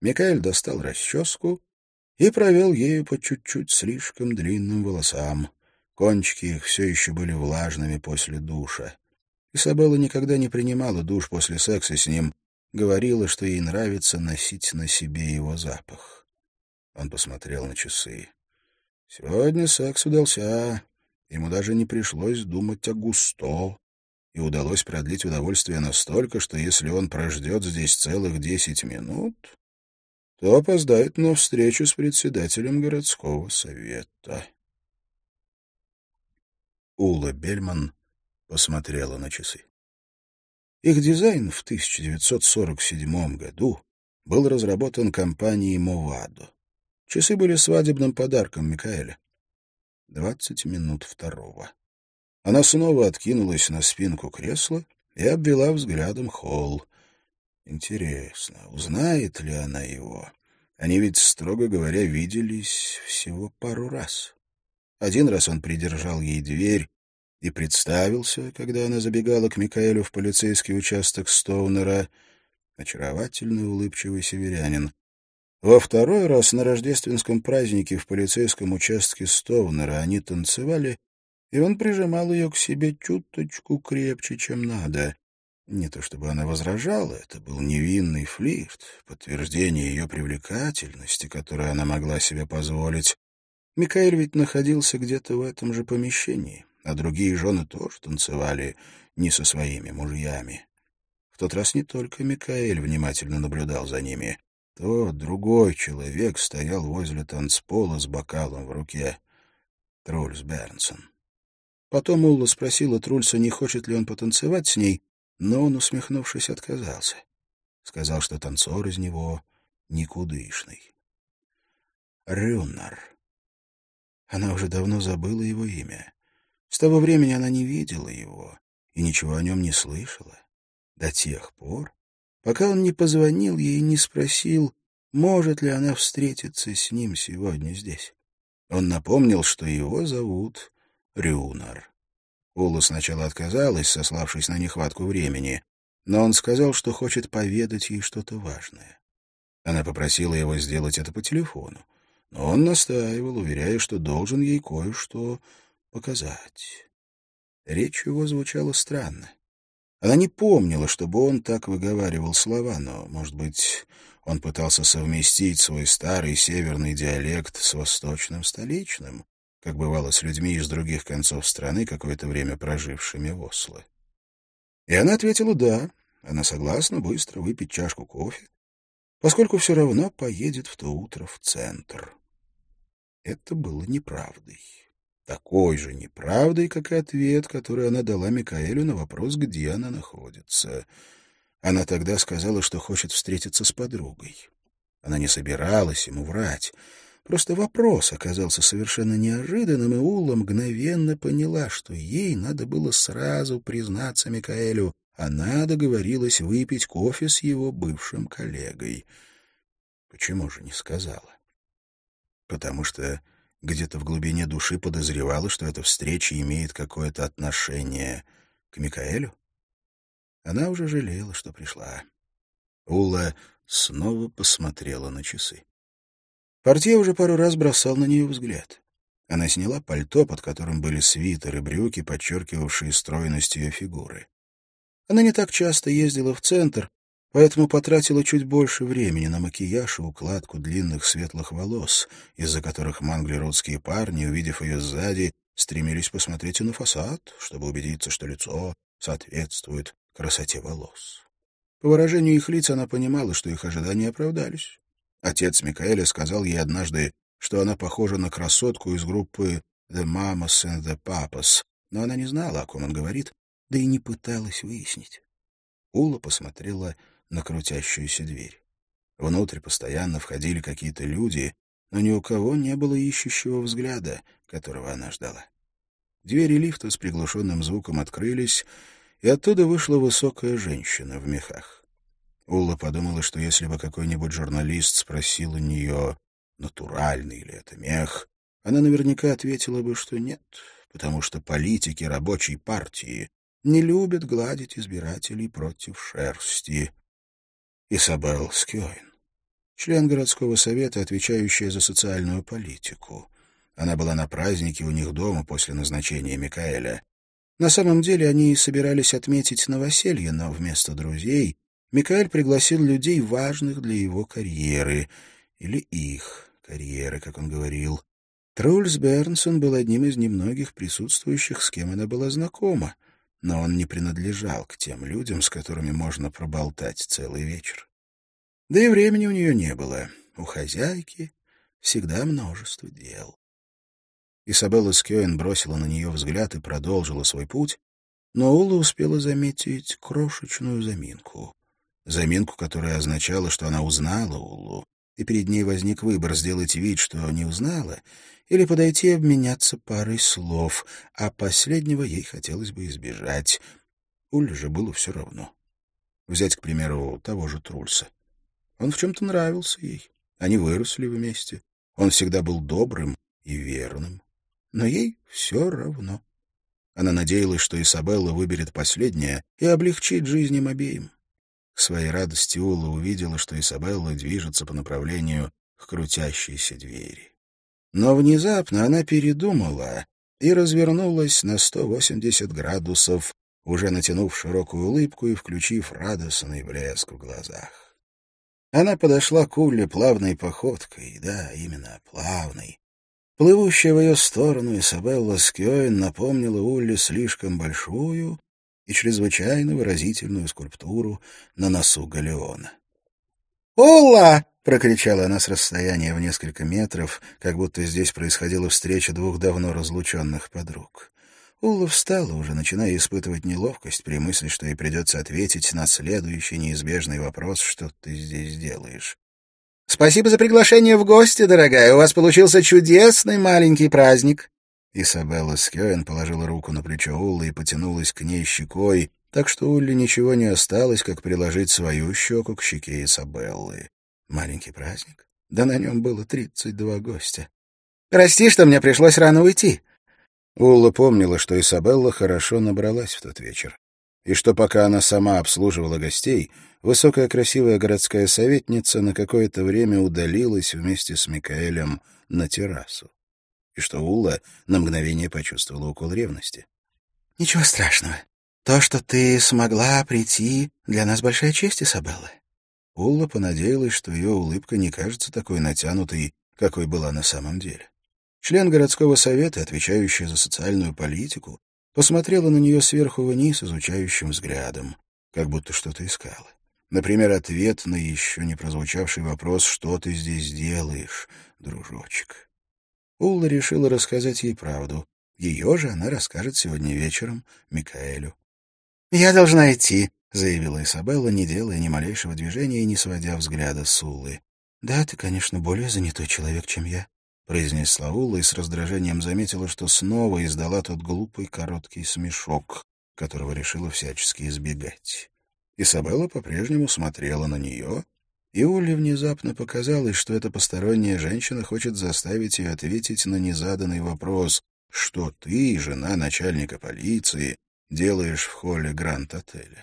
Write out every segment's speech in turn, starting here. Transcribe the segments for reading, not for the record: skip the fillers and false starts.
Микаэль достал расческу и провел ею по чуть-чуть слишком длинным волосам. Кончики их все еще были влажными после душа. Изабелла никогда не принимала душ после секса с ним, говорила, что ей нравится носить на себе его запах. Он посмотрел на часы. Сегодня секс удался. Ему даже не пришлось думать о Густо, и удалось продлить удовольствие настолько, что если он прождет здесь целых 10 минут, то опоздает на встречу с председателем городского совета. Ула Бельман посмотрела на часы. Их дизайн в 1947 году был разработан компанией «Мовадо». Часы были свадебным подарком Микаэля. 20 минут второго. Она снова откинулась на спинку кресла и обвела взглядом холл. Интересно, узнает ли она его? Они ведь, строго говоря, виделись всего пару раз. Один раз он придержал ей дверь и представился, когда она забегала к Микаэлю в полицейский участок Стоунера. Очаровательный, улыбчивый северянин. Во второй раз на рождественском празднике в полицейском участке Стоунера они танцевали, и он прижимал ее к себе чуточку крепче, чем надо. Не то чтобы она возражала, это был невинный флирт, подтверждение ее привлекательности, которую она могла себе позволить. Микаэль ведь находился где-то в этом же помещении, а другие жены тоже танцевали не со своими мужьями. В тот раз не только Микаэль внимательно наблюдал за ними. Тот другой человек стоял возле танцпола с бокалом в руке. Трульс Бернсон. Потом Улла спросила Трульса, не хочет ли он потанцевать с ней, но он, усмехнувшись, отказался. Сказал, что танцор из него никудышный. Рюннер. Она уже давно забыла его имя. С того времени она не видела его и ничего о нем не слышала. До тех пор, пока он не позвонил ей и не спросил, может ли она встретиться с ним сегодня здесь. Он напомнил, что его зовут Рюннер. Ула сначала отказалась, сославшись на нехватку времени, но он сказал, что хочет поведать ей что-то важное. Она попросила его сделать это по телефону, но он настаивал, уверяя, что должен ей кое-что показать. Речь его звучала странно. Она не помнила, чтобы он так выговаривал слова, но, может быть, он пытался совместить свой старый северный диалект с восточным столичным, как бывало с людьми из других концов страны, какое-то время прожившими в Осло. И она ответила «да». Она согласна быстро выпить чашку кофе, поскольку все равно поедет в то утро в центр. Это было неправдой. Такой же неправдой, как и ответ, который она дала Микаэлю на вопрос, где она находится. Она тогда сказала, что хочет встретиться с подругой. Она не собиралась ему врать. Просто вопрос оказался совершенно неожиданным, и Улла мгновенно поняла, что ей надо было сразу признаться Микаэлю. Она договорилась выпить кофе с его бывшим коллегой. Почему же не сказала? Потому что где-то в глубине души подозревала, что эта встреча имеет какое-то отношение к Микаэлю. Она уже жалела, что пришла. Улла снова посмотрела на часы. Портье уже пару раз бросал на нее взгляд. Она сняла пальто, под которым были свитер и брюки, подчеркивавшие стройность ее фигуры. Она не так часто ездила в центр, поэтому потратила чуть больше времени на макияж и укладку длинных светлых волос, из-за которых манглерудские парни, увидев ее сзади, стремились посмотреть и на фасад, чтобы убедиться, что лицо соответствует красоте волос. По выражению их лиц она понимала, что их ожидания оправдались. Отец Микаэля сказал ей однажды, что она похожа на красотку из группы «The Mamas and the Papas», но она не знала, о ком он говорит, да и не пыталась выяснить. Ула посмотрела на крутящуюся дверь. Внутрь постоянно входили какие-то люди, но ни у кого не было ищущего взгляда, которого она ждала. Двери лифта с приглушенным звуком открылись, и оттуда вышла высокая женщина в мехах. Ула подумала, что если бы какой-нибудь журналист спросил у нее, натуральный ли это мех, она наверняка ответила бы, что нет, потому что политики рабочей партии не любят гладить избирателей против шерсти. Изабелл Скёйн. член городского совета, отвечающая за социальную политику. Она была на празднике у них дома после назначения Микаэля. На самом деле они собирались отметить новоселье, но вместо друзей Микаэль пригласил людей, важных для его карьеры, или их карьеры, как он говорил. Трульс Бернсон был одним из немногих присутствующих, с кем она была знакома, но он не принадлежал к тем людям, с которыми можно проболтать целый вечер. Да и времени у нее не было. У хозяйки всегда множество дел. Изабелла Скёен бросила на нее взгляд и продолжила свой путь, но Улла успела заметить крошечную заминку. Заминку, которая означала, что она узнала Уллу, и перед ней возник выбор сделать вид, что не узнала, или подойти и обменяться парой слов, а последнего ей хотелось бы избежать. Улле же было все равно. Взять, к примеру, того же Трульса. Он в чем-то нравился ей. Они выросли вместе. Он всегда был добрым и верным. Но ей все равно. Она надеялась, что Изабелла выберет последнее и облегчит жизнь им обеим. К своей радости Улла увидела, что Изабелла движется по направлению к крутящейся двери. Но внезапно она передумала и развернулась на 180 градусов, уже натянув широкую улыбку и включив радостный блеск в глазах. Она подошла к Улле плавной походкой, да, именно плавной. Плывущая в ее сторону Изабелла Скёен напомнила Улле слишком большую и чрезвычайно выразительную скульптуру на носу галеона. «Улла!» — прокричала она с расстояния в несколько метров, как будто здесь происходила встреча двух давно разлученных подруг. Улла встала, уже начиная испытывать неловкость при мысли, что ей придется ответить на следующий неизбежный вопрос: «Что ты здесь делаешь?» «Спасибо за приглашение в гости, дорогая. У вас получился чудесный маленький праздник». Изабелла Скёен положила руку на плечо Уллы и потянулась к ней щекой, так что Улле ничего не осталось, как приложить свою щеку к щеке Изабеллы. Маленький праздник? Да на нем было 32 гостя. «Прости, что мне пришлось рано уйти». Улла помнила, что Изабелла хорошо набралась в тот вечер, и что пока она сама обслуживала гостей, высокая красивая городская советница на какое-то время удалилась вместе с Микаэлем на террасу, и что Улла на мгновение почувствовала укол ревности. «Ничего страшного. То, что ты смогла прийти, для нас большая честь, Изабелла». Улла понадеялась, что ее улыбка не кажется такой натянутой, какой была на самом деле. Член городского совета, отвечающий за социальную политику, посмотрела на нее сверху вниз изучающим взглядом, как будто что-то искала. Например, ответ на еще не прозвучавший вопрос: «Что ты здесь делаешь, дружочек?» Улла решила рассказать ей правду. Ее же она расскажет сегодня вечером Микаэлю. «Я должна идти», — заявила Изабелла, не делая ни малейшего движения и не сводя взгляда с Уллы. «Да, ты, конечно, более занятой человек, чем я», — произнесла Улла и с раздражением заметила, что снова издала тот глупый короткий смешок, которого решила всячески избегать. Изабелла по-прежнему смотрела на нее, и Улле внезапно показалось, что эта посторонняя женщина хочет заставить ее ответить на незаданный вопрос: «Что ты, жена начальника полиции, делаешь в холле Гранд-отеля?»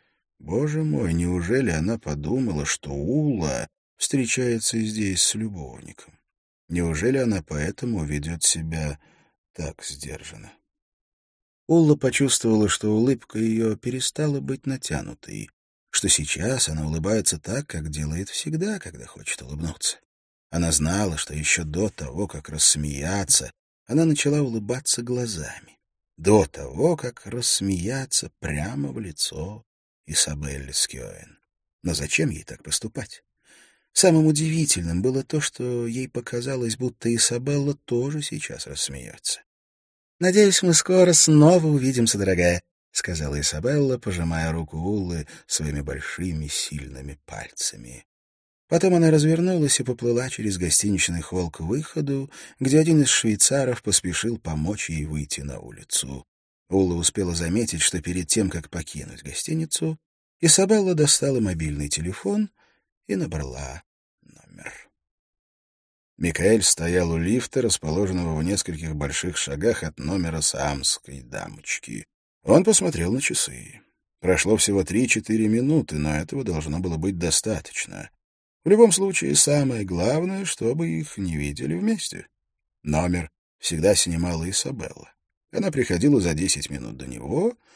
Боже мой, неужели она подумала, что Улла встречается здесь с любовником? Неужели она поэтому ведет себя так сдержанно? Улла почувствовала, что улыбка ее перестала быть натянутой, что сейчас она улыбается так, как делает всегда, когда хочет улыбнуться. Она знала, что еще до того, как рассмеяться, она начала улыбаться глазами. До того, как рассмеяться прямо в лицо Изабелле Скёен. Но зачем ей так поступать? Самым удивительным было то, что ей показалось, будто Изабелла тоже сейчас рассмеется. «Надеюсь, мы скоро снова увидимся, дорогая», — сказала Изабелла, пожимая руку Уллы своими большими сильными пальцами. Потом она развернулась и поплыла через гостиничный холл к выходу, где один из швейцаров поспешил помочь ей выйти на улицу. Улла успела заметить, что перед тем, как покинуть гостиницу, Изабелла достала мобильный телефон и набрала номер. Микаэль стоял у лифта, расположенного в нескольких больших шагах от номера саамской дамочки. Он посмотрел на часы. Прошло всего 3-4 минуты, но этого должно было быть достаточно. В любом случае, самое главное, чтобы их не видели вместе. Номер всегда снимала Изабелла. Она приходила за 10 минут до него,